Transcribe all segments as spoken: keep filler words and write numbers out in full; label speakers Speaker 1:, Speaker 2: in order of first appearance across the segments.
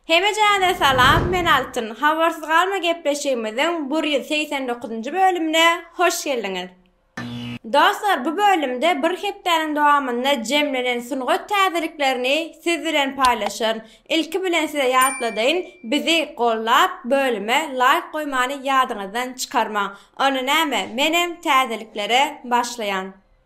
Speaker 1: Hemejäne salam, men Altyn. Habarsız galma gepleşigimiziň bir yüz seksen dokuzuncu bölümine hoş geldiňiz. Dostlar, bu bölümde bir hepdeniň dowamynda jemlenen sungat täzeliklerini siz bilen paýlaşan. İlki bilen size ýatladyn, bizi gollap bölüme like goýmany ýadyňyzdan çykarma. Onu näme? Menem täzeliklere başlayan.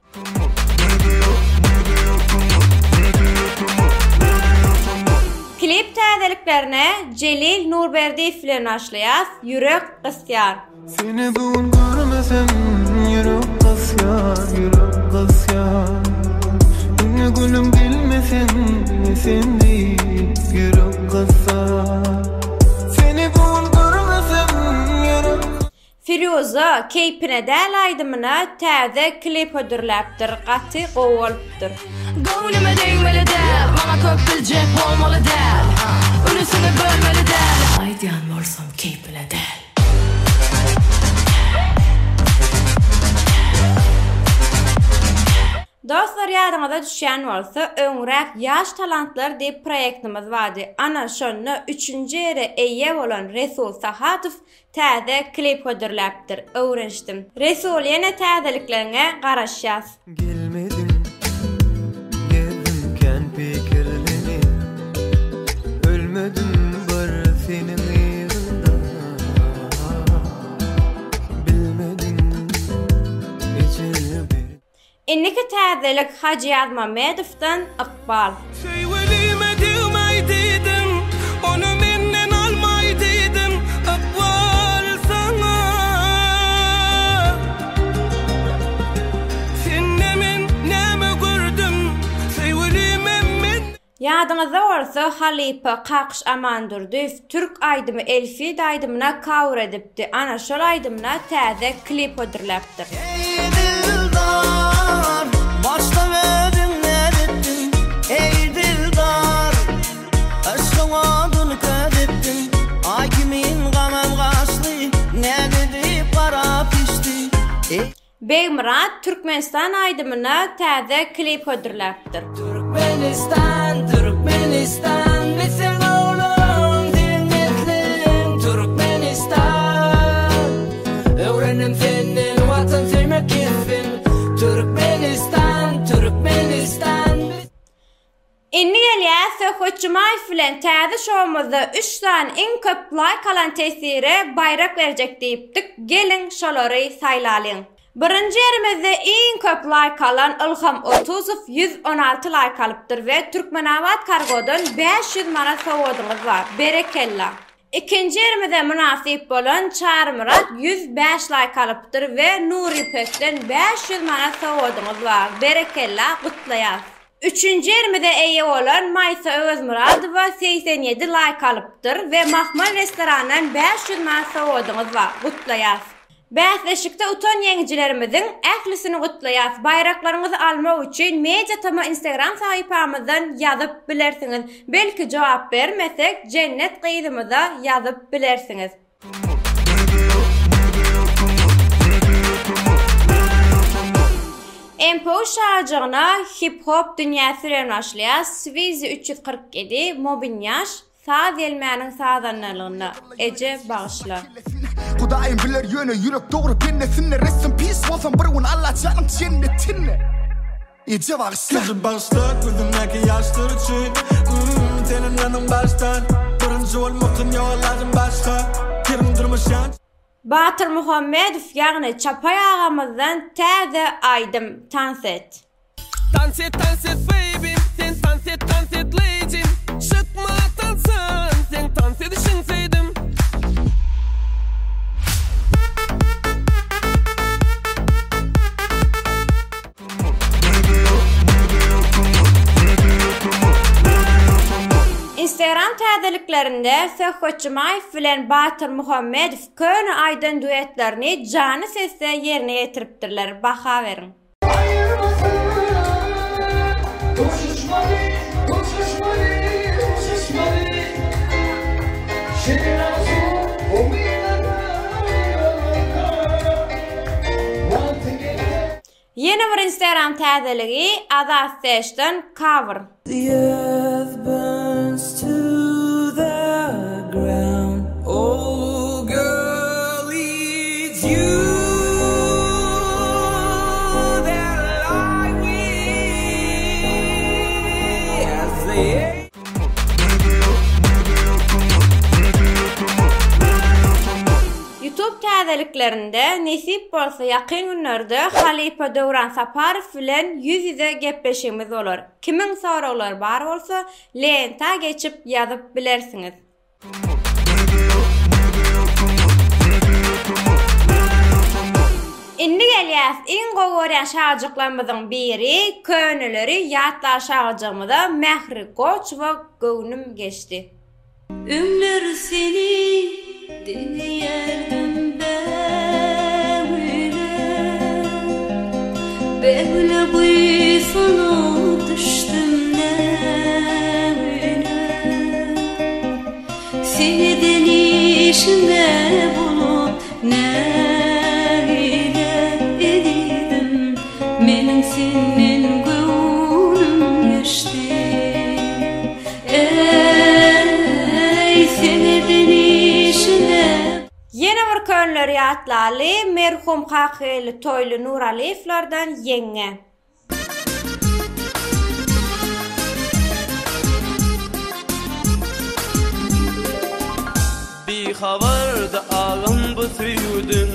Speaker 1: Klip täzeliklerine Celil Nurberdiýew bilen başlaýas. Ýürek gysýar.
Speaker 2: Seni bugün görmesem yürek gysýar, yürek gysýar. Ine gülüm bilmesen ne sen diýip yürek gysýar. Seni bugün görmesem yürek.
Speaker 1: Firuza keypine däl aýdymyna täze klip ödürläpdir, gaty gowulypdyr.
Speaker 3: Gönlüme değmeli däl, bana köp biljek bolmaly däl. Ölüsini bölmeli däl. Aýdýan bolsam keypine däl.
Speaker 1: Dostlar, ýadyňyza düşýän bolsa, öňrek ýaş talantlar diýip proýektimiz bardy. Ana şonu üçünji ýere eýe bolan Resul Sahatow täze klip ödürläpdir. Öwrenişdim. Resul ýene täzeliklerine garaşýas.
Speaker 2: Gelmedin, gezimken pikirleni. Ölmedim bar senin ýerinde. Bilmedin, içeri bir.
Speaker 1: Inniki täzelik Hacı Ýazmamedowdan Iqbal.
Speaker 4: Söýwelime diýmeýdim, onu menden almaýdydım, Iqbal sana. Sen men näme gördüm, söýwelime men.
Speaker 1: Ýadyňyzda bolsa Halipa Kakş Amandurdiýew Türk aýdymy Elfi aýdymyna cover edipdi. Ana şol aýdymyna täze klip ödürläpdir.
Speaker 5: Başta verdin nerettin ey dildar. Aşkın adını kaydettin. Ay kimin gamam gaçly ne dedi para pişti.
Speaker 1: Begmurat Türkmenistan aýdymyna täze klip ödürläpdir.
Speaker 5: Türkmenistan, Türkmenistan bizim oğlum dinletin. Türkmenistan öğrenim senin vatan sevmek için. Türkmenistan, Türkmenistan.
Speaker 1: Inni gelýär Söhbet Jumaýew bilen täze şowumyzda üç tane iň köp like alan tesire bayrak berjek diýipdik. Gelin şolary saýlalyň. Birinji ýerimizde iň köp like alan Ilham Otuzow yüz on alty like alypdyr we Türkmenabat Kargodan beş yüz manat sowadyňyz bar. Berekella. İkinci ýerimizde münasip bolan Çarmyrat yüz beş like alypdyr we Nuri Pekden beş yüz manat sowadyňyz bar. Berekella, gutlaýas. Üçüncü ýerimizde eýe bolan Maýsa Özmuradowa seksen ýedi like alypdyr we Mahmal restorandan beş yüz manat sowadyňyz bar. Gutlaýas. Bäsleşikde utan ýeňjilerimiziň ählisini gutlaýas. Bayraklaryňyzy almak üçin Media Tama Instagram sahypamyzdan ýazyp bilersiňiz. Belki jogap bermesek, Cennet gydymyza ýazyp bilersiňiz. M P O şarjyna hip-hop dünýäsi bilen başlaýas. Swizy üç yüz kırk ýedi Mobinyaş saz elmäniň sazanlygyna eje bagışlar.
Speaker 6: Kudayım bilir yönü yürek doğru pinnesinle. Rest in peace olsan bir gün Allah canım cennetinle. İyice bağışla.
Speaker 4: Gözüm bağışla, gözümdeki yaşlar için. Senin yanın baştan. Birinci olmakın yollarım başka. Kerim durmuşan.
Speaker 1: Batır Muhammedow ýagny Çapay agamyzdan täze aýdym tanset.
Speaker 4: Tanset, tanset baby, sen tanset, tanset legend. Şıkma tansan, sen tanset işin seydim.
Speaker 1: Instagram täzeliklerinde Söhbet Jumaýew bilen Batır Muhammedow köni aýdan duetlerini jany sesde ýerine ýetiripdirler. Baha berin. Yeni bir Instagram täzeligi Azat Sesh'den cover.
Speaker 5: The earth burns to the
Speaker 1: YouTube täzeliklerinde nesip bolsa yakın günlerde Halipa Döwran Saparov bilen yüz yüze gepleşigimiz bolar. Kimin soraglary bar bolsa, lenta geçip ýazyp bilersiňiz. Indi gelýäs iň gowurýan şagyrlarymyzyň biri, köňüleri ýatlar şagyrjymyzda Mähri Goç we Göwnüm geçdi.
Speaker 7: Ümler seni dinleyerim böyle, böyle buysunum düştüm ne böyle. Seni denişinde bulup ne menin senin göwnüm geçti. Ey seni denişine.
Speaker 1: Yine bir köňleri ýatlaly merhum Hakyly Toyly Nuraliýewlerden ýeňe.
Speaker 5: Bir havarda ağım bu süýüdüm,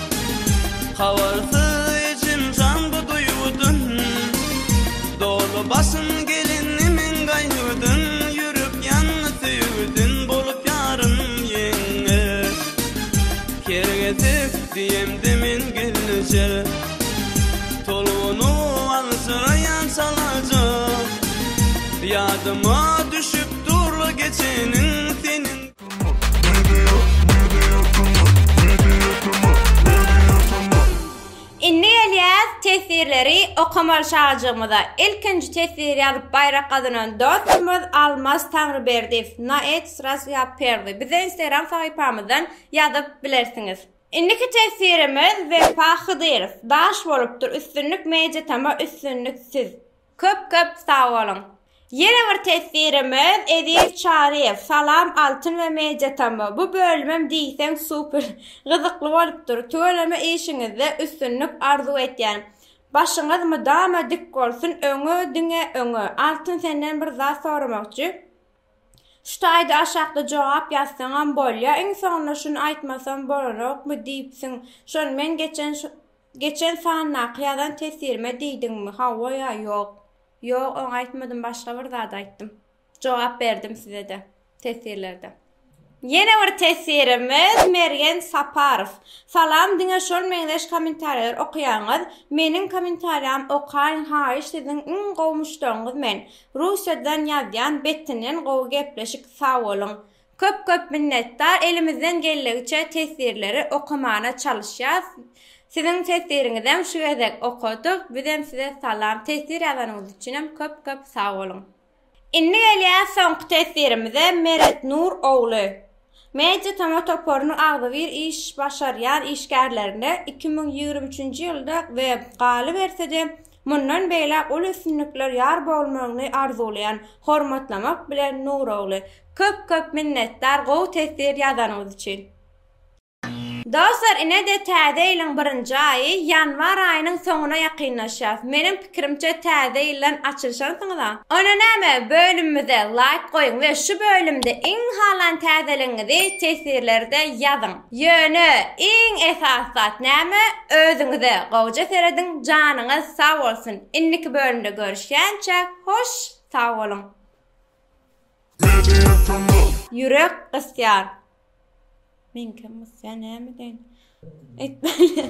Speaker 5: havarsız içim can bu duyudun. Dolu başın gelinimin gaýnudun, yürüp yanına süýüdün, bolup yarın ýeňe. Kergetip diýemdimin gelişer, toluny alsyrayan salajak. Ýadyma düşüp dur geçenin senin.
Speaker 1: Inni gelýäs tesirleri okamal şagyrjymyzda. Ilkinji tesir ýazyp bayrak gazynan dostumyz Almas Tanryberdiýew naet sırasy ýaperdi. Bize Instagram sahypamyzdan ýazyp bilersiňiz. Indiki tesirimiz Wefa Hydyrow. Daş bolupdyr üstünlük meje tama üstünlük siz. Köp köp sag bolun. Yine bir tesirimiz Edip Çariyev. Salam altın ve mecetama. Bu bölümüm diýsem super gyzykly bolupdyr. Tölemä işiňizde üstünlük arzu etýän. Başyňyz mydama dik bolsun, öňe diňe öňe. Altın senden bir zat soramakçy. Şu taýda aşakda jogap ýazsaňam bolýar. Iň soňra şunu aýtmasam bolarokmy diýipsiň. Şol men geçen geçen sana ýadan tesirime diýdiňmi? Hawa ýa ýok. Yok, onu aytmadım, başka bir zat aytdım. Cevap verdim size de tesirlerde. Yine bir tesirimiz Meryem Saparov. Salam, diňe şol meňdeş komentarlar okuýaňyz. Menin komentarym okaýan haýyş sizin iň gowmuşdygyňyz men. Russiýadan ýazýan betinen gowy gepleşik sag bolun. Köp köp minnettar. Elimizden gelýänçe tesirleri okumana çalışýas. Sizin tesiriňizden şu gezek okuduk. Bizem size salam. Tesir ýazanyňyz üçin köp köp sag bolun. Inni gelýär soňky tesirimize Meret Nur ogly. Meje tama toporunu agdy bir iş başarýan işgärlerine iki bin ýygrimi üçinji ýylda we galy bersede mundan beýle ol üstünlikler ýar bolmagyny arzulayan, hormatlamak bilen Nur ogly. Köp köp minnettar gowy tesir ýazanyňyz üçin. Dostlar, ine de täze ýylyň birinji aýy ýanwar aýynyň soňuna ýakynlaşýar. Menim pikirimçe täze ýylan açylşaňyzda. Ona näme bölümimize like goýun we şu bölümde iň halan täzeliňizi tesirlerde ýazyň. Ýöne iň esas zat näme? Özüňize gowja serediň, janyňyz sag bolsun. Indiki bölümde görüşýänçe hoş, sag bolun. Yürek gysýar. Men kim sen näme deň? Etmeli.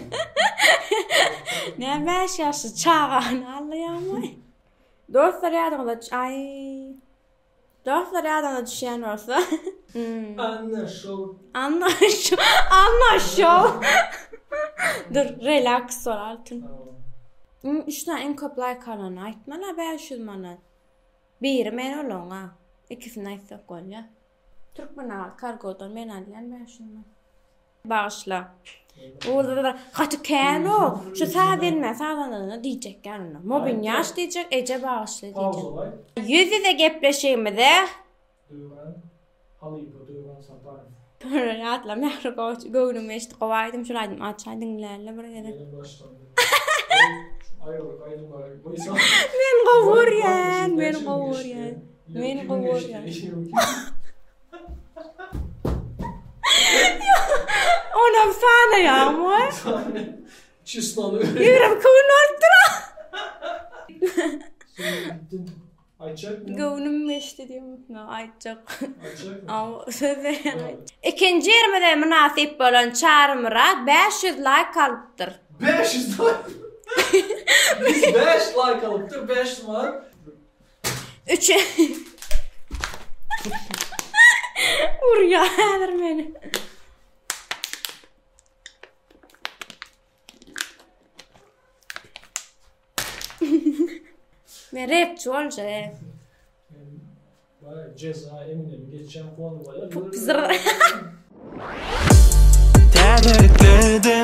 Speaker 1: Ne beş yaşlı çağan anlayamay. Dostlar ýadyňyzda ay. Dostlar ýadyňyzda düşýän bolsa.
Speaker 8: Anna show.
Speaker 1: Anna show. Anna show. Dur, relax ol altın. Üçden en köp like alan aýtmala beş yüz manat. Biri men olaňa. İkisini aýtsak bolýar. Türkmenal kargodan men alýan beş yüz manat. Bağışla. Orada katı kano. Şu sadilme sağlanana diýjekler ona. Mobin yaş diýjek, ece bağışla diýjek. Yüz yüze gepleşigimizde
Speaker 8: Döwran Halipa Döwran Saparov.
Speaker 1: Böyle atla Mähri Goç göwnüm eşdi gowaýdym şunu aýdym açaýdyňlarla bir ýere. Men gowurýan, men gowurýan. Men gowurýan. Ona Ýüregim sana ýağmy.
Speaker 8: Çislanı.
Speaker 1: Ýüregim kowun oldyra.
Speaker 8: Ayçak mı?
Speaker 1: Gowunum meşdi diýim. No, aýtjak.
Speaker 8: Ayçak mı?
Speaker 1: Aw, söýleýän. Ikinji ýermede münasip bolan çarmyra beş yüz like alypdyr.
Speaker 8: beş yüz like. Biz beş like alıptır, beş var.
Speaker 1: Üç. Urya häzir meni. Men rapçi bolja.
Speaker 8: Var ceza eminim geçen puanı var.
Speaker 1: Pop zır.
Speaker 2: Täderklede